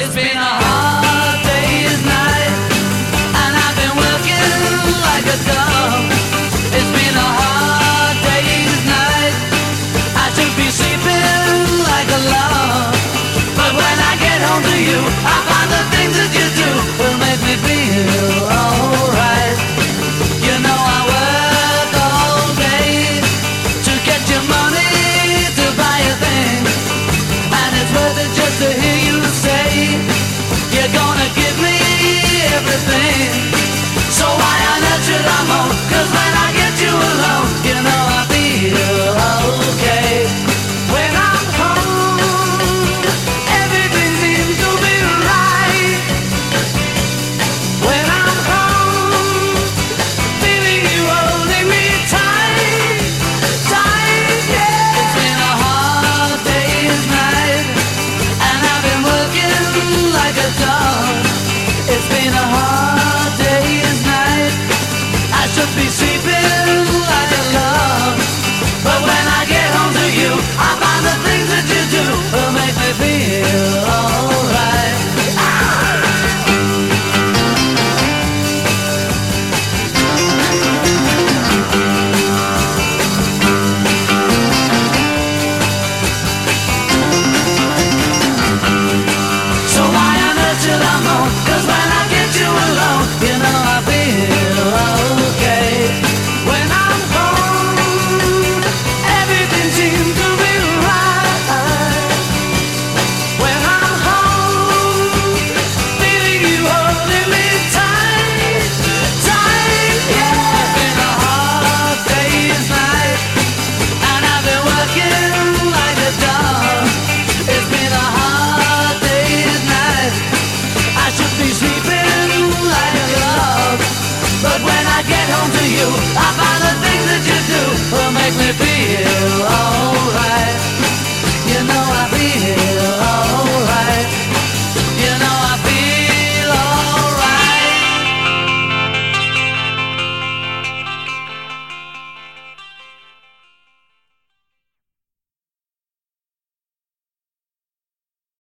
It's been a hard day's night, and I've been working like a dog. It's been a hard day's night. I should be sleeping like a log, but when I get home to you, I find the things that you do will make me feel alright. You know I work all day to get your money to buy a thing, and it's worth it just to hear you say you're gonna give me everything. So why on earth should I moan? 'Cause when I get you alone, you know I feel okay. When I'm home, everything seems to be right. When I'm home, feeling you holding me tight, tight, yeah. It's been a hard day's night, and I've been working like a dog. It's been a hard day's night. I should be sleeping like a log, but when I get home to you, I find the things that you do will make me feel alright. So why on earth should I moan? 'Cause when I get you alone, you know I feel okay. When I'm home, everything seems to be right. When I'm home, feeling you holding me tight, tight, yeah. It's been a hard day's night, and I've been working like a dog. It's been a hard day's night. I should be sleeping like a log, but when I get home to you, I find the things that you do will make me feel alright. You know I feel